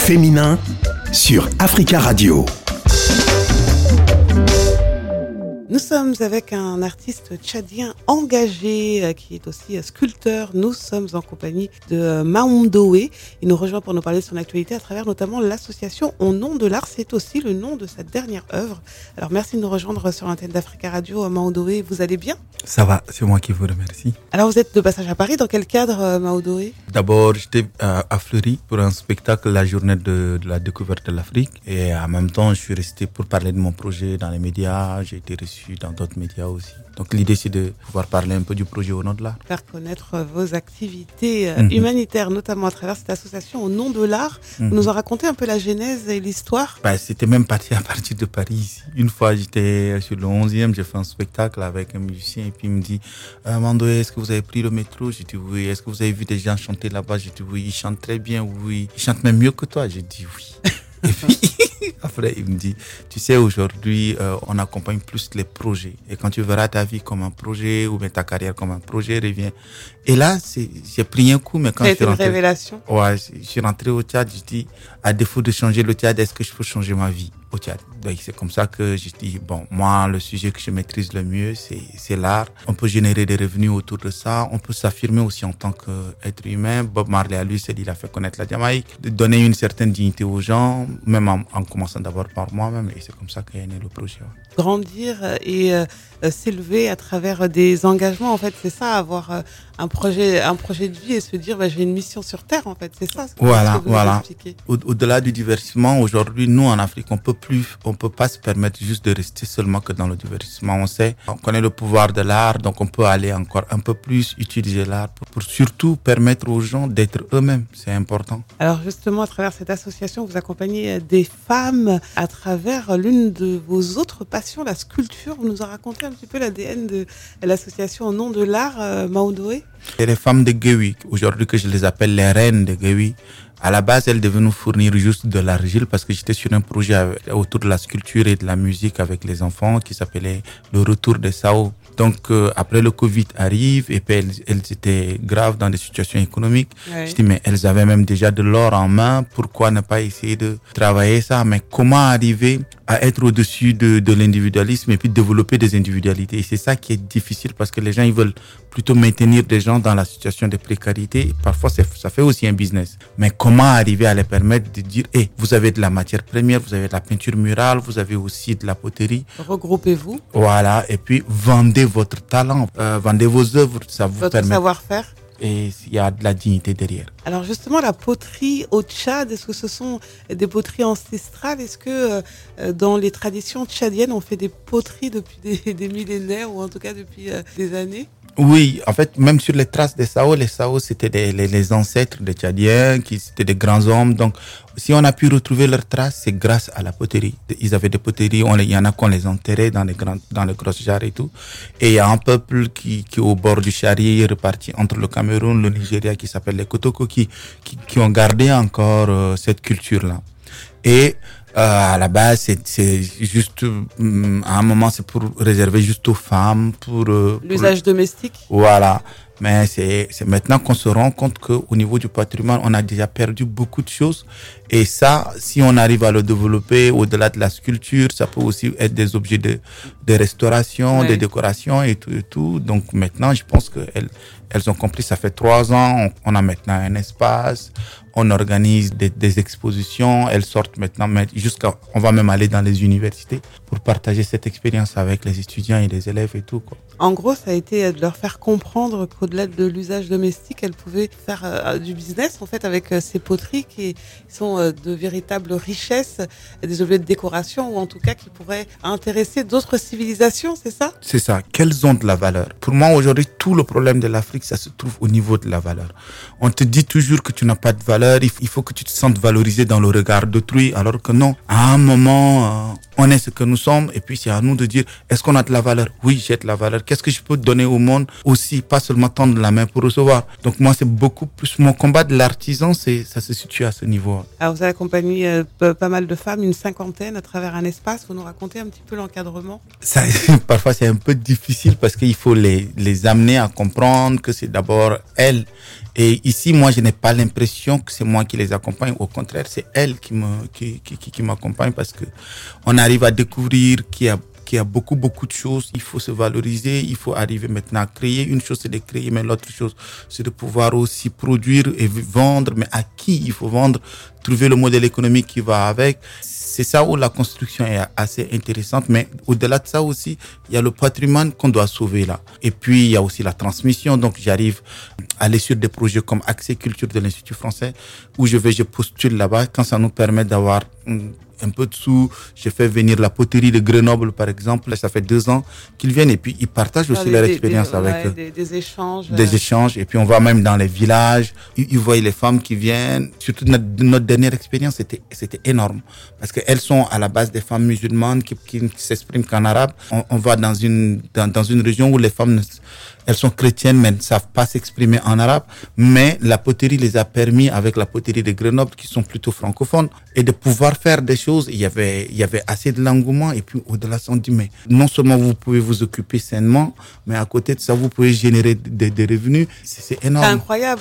féminin sur Africa Radio. Nous sommes avec un artiste tchadien engagé qui est aussi sculpteur. Nous sommes en compagnie de Maondoé. Il nous rejoint pour nous parler de son actualité à travers notamment l'association Au nom de l'art. C'est aussi le nom de sa dernière œuvre. Alors merci de nous rejoindre sur l'antenne d'Africa Radio. Maondoé, vous allez bien? Ça va, c'est moi qui vous remercie. Alors vous êtes de passage à Paris. Dans quel cadre, Maondoé? D'abord, j'étais à Fleury pour un spectacle, la journée de la découverte de l'Afrique. Et en même temps, je suis resté pour parler de mon projet dans les médias. J'ai été reçu dans d'autres médias aussi. Donc l'idée, c'est de pouvoir parler un peu du projet Au nom de l'art. Faire connaître vos activités humanitaires, notamment à travers cette association Au nom de l'art. Vous nous en racontez un peu la genèse et l'histoire? C'était même parti à partir de Paris ici. Une fois, j'étais sur le 11e, j'ai fait un spectacle avec un musicien et puis il me dit Mandoé, est-ce que vous avez pris le métro? J'ai dit oui. Est-ce que vous avez vu des gens chanter là-bas? J'ai dit oui. Ils chantent très bien, oui. Ils chantent même mieux que toi. J'ai dit oui. Et puis après, il me dit, tu sais, aujourd'hui, on accompagne plus les projets. Et quand tu verras ta vie comme un projet ou bien ta carrière comme un projet, reviens. Et là, j'ai pris un coup, mais quand je suis rentré, une révélation. Ouais, je suis rentré au Tchad, je dis, à défaut de changer le Tchad, est-ce que je peux changer ma vie au Tchad? Donc, c'est comme ça que je dis, bon, moi, le sujet que je maîtrise le mieux, c'est l'art. On peut générer des revenus autour de ça. On peut s'affirmer aussi en tant qu'être humain. Bob Marley, à lui, il a fait connaître la Jamaïque, de donner une certaine dignité aux gens, même en commençant d'abord par moi-même. Et c'est comme ça qu'est né le projet. Ouais. Grandir et s'élever à travers des engagements, en fait, c'est ça, avoir un projet de vie et se dire, j'ai une mission sur Terre, en fait, c'est ça. Voilà. Au-delà du divertissement, aujourd'hui, nous, en Afrique, on peut pas se permettre juste de rester seulement que dans le divertissement. On connaît le pouvoir de l'art, donc on peut aller encore un peu plus utiliser l'art pour surtout permettre aux gens d'être eux-mêmes. C'est important. Alors justement, à travers cette association, vous accompagnez des femmes à travers l'une de vos autres passions, la sculpture. Vous nous en racontez un petit peu l'ADN de l'association Au nom de l'art, Maondoé? Et les femmes de Guéwi, aujourd'hui que je les appelle les reines de Guéwi, à la base, elles devaient nous fournir juste de l'argile parce que j'étais sur un projet autour de la sculpture et de la musique avec les enfants qui s'appelait Le Retour de Sao. Donc, après le Covid arrive et puis elles étaient graves dans des situations économiques. Ouais. Je dis, mais elles avaient même déjà de l'or en main. Pourquoi ne pas essayer de travailler ça? Mais comment arriver à être au-dessus de l'individualisme et puis développer des individualités? Et c'est ça qui est difficile parce que les gens, ils veulent plutôt maintenir des gens dans la situation de précarité. Parfois, ça fait aussi un business. Mais comment arriver à les permettre de dire, vous avez de la matière première, vous avez de la peinture murale, vous avez aussi de la poterie. Regroupez-vous. Voilà. Et puis, vendez votre talent, vendez vos œuvres. Ça vous votre permet. Savoir-faire. Et il y a de la dignité derrière. Alors justement, la poterie au Tchad, est-ce que ce sont des poteries ancestrales? Est-ce que dans les traditions tchadiennes, on fait des poteries depuis des millénaires ou en tout cas depuis des années? Oui, en fait, même sur les traces des Sao, les Sao, c'était les ancêtres des Tchadiens, qui étaient des grands hommes. Donc, si on a pu retrouver leurs traces, c'est grâce à la poterie. Ils avaient des poteries, il y en a qu'on les enterrait dans les grosses jarres et tout. Et il y a un peuple qui au bord du Chari, reparti entre le Cameroun, le Nigeria, qui s'appelle les Kotoko, qui ont gardé encore cette culture-là. Et à la base, c'est juste à un moment, c'est pour réserver juste aux femmes, pour l'usage domestique. Voilà. Mais c'est maintenant qu'on se rend compte que au niveau du patrimoine, on a déjà perdu beaucoup de choses. Et ça, si on arrive à le développer au-delà de la sculpture, ça peut aussi être des objets de restauration, de décoration et tout. Donc maintenant, je pense que elles ont compris. Ça fait 3 ans, on a maintenant un espace. On organise des expositions. Elles sortent maintenant, on va même aller dans les universités pour partager cette expérience avec les étudiants et les élèves et tout, quoi. En gros, ça a été de leur faire comprendre qu'au-delà de l'usage domestique, elles pouvaient faire du business, en fait, avec ces poteries qui sont de véritables richesses, des objets de décoration ou en tout cas qui pourraient intéresser d'autres civilisations, c'est ça? C'est ça. Qu'elles ont de la valeur. Pour moi, aujourd'hui, tout le problème de l'Afrique, ça se trouve au niveau de la valeur. On te dit toujours que tu n'as pas de valeur, il faut que tu te sentes valorisé dans le regard d'autrui, alors que non. À un moment, on est ce que nous sommes et puis c'est à nous de dire, est-ce qu'on a de la valeur? Oui, j'ai de la valeur. Qu'est-ce que je peux donner au monde aussi, pas seulement tendre la main pour recevoir. Donc moi, c'est beaucoup plus mon combat de l'artisan, ça se situe à ce niveau. Alors vous avez accompagné pas mal de femmes, une 50aine à travers un espace. Vous nous racontez un petit peu l'encadrement? Ça, parfois c'est un peu difficile parce qu'il faut les amener à comprendre que c'est d'abord elles Et ici, moi, je n'ai pas l'impression que c'est moi qui les accompagne. Au contraire, c'est elles qui m'accompagnent parce que on arrive à découvrir qu'il y a beaucoup de choses. Il faut se valoriser. Il faut arriver maintenant à créer. Une chose, c'est de créer, mais l'autre chose, c'est de pouvoir aussi produire et vendre. Mais à qui il faut vendre? Trouver le modèle économique qui va avec. C'est ça où la construction est assez intéressante. Mais au-delà de ça aussi, il y a le patrimoine qu'on doit sauver là. Et puis, il y a aussi la transmission. Donc, j'arrive à aller sur des projets comme Accès Culture de l'Institut français où je postule là-bas quand ça nous permet d'avoir un peu de sous. J'ai fait venir la poterie de Grenoble, par exemple. Ça fait 2 ans qu'ils viennent et puis ils partagent aussi leur expérience avec des échanges. Des échanges. Et puis on va même dans les villages. Ils voient les femmes qui viennent. Surtout notre dernière expérience, c'était énorme. Parce qu'elles sont à la base des femmes musulmanes qui ne s'expriment qu'en arabe. On va dans une région où les femmes elles sont chrétiennes, mais ne savent pas s'exprimer en arabe. Mais la poterie les a permis, avec la poterie de Grenoble, qui sont plutôt francophones, et de pouvoir faire des choses. Il y avait assez de l'engouement. Et puis, au-delà, on dit, mais non seulement vous pouvez vous occuper sainement, mais à côté de ça, vous pouvez générer des revenus. C'est énorme. C'est incroyable.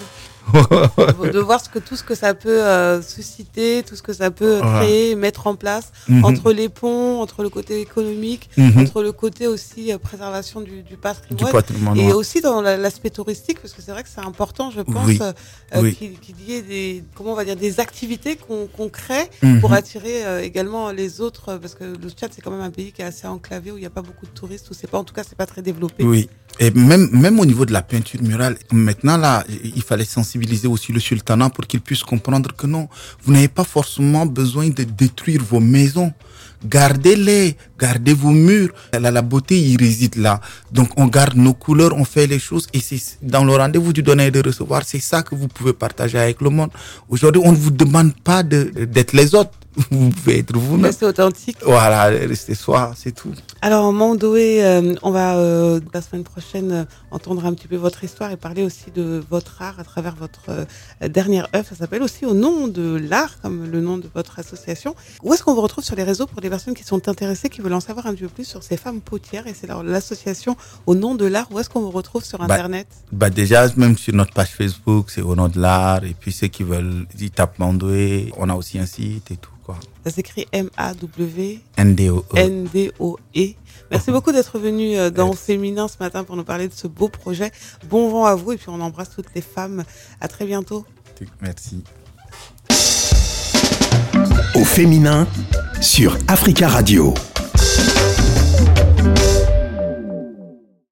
De voir tout ce que ça peut susciter, tout ce que ça peut créer, mettre en place, entre les ponts, entre le côté économique, entre le côté aussi préservation du patrimoine, et aussi dans l'aspect touristique, parce que c'est vrai que c'est important, je pense, qu'il y ait des activités qu'on crée pour attirer également les autres, parce que le Tchad, c'est quand même un pays qui est assez enclavé, où il n'y a pas beaucoup de touristes, en tout cas c'est pas très développé. Oui. Et même au niveau de la peinture murale, maintenant là, il fallait sensibiliser aussi le sultanat pour qu'il puisse comprendre que non, vous n'avez pas forcément besoin de détruire vos maisons. Gardez-les, gardez vos murs. La beauté, il réside là. Donc, on garde nos couleurs, on fait les choses. Et c'est dans le rendez-vous du donner et de recevoir, c'est ça que vous pouvez partager avec le monde. Aujourd'hui, on ne vous demande pas d'être les autres. Vous pouvez être vous-même. Restez authentique. Voilà, restez soi, c'est tout. Alors, Mandoé, on va la semaine prochaine entendre un petit peu votre histoire et parler aussi de votre art à travers votre dernière œuvre. Ça s'appelle aussi Au nom de l'art, comme le nom de votre association. Où est-ce qu'on vous retrouve sur les réseaux pour les personnes qui sont intéressées, qui veulent en savoir un petit peu plus sur ces femmes potières? Et c'est l'association Au nom de l'art. Où est-ce qu'on vous retrouve sur Internet? Déjà, même sur notre page Facebook, c'est Au nom de l'art. Et puis ceux qui veulent, ils tapent Mandoé. On a aussi un site et tout. Ça s'écrit MAW NDOE. Merci beaucoup d'être venu dans Féminin ce matin pour nous parler de ce beau projet. Bon vent à vous et puis on embrasse toutes les femmes. À très bientôt. Merci. Au féminin sur Africa Radio.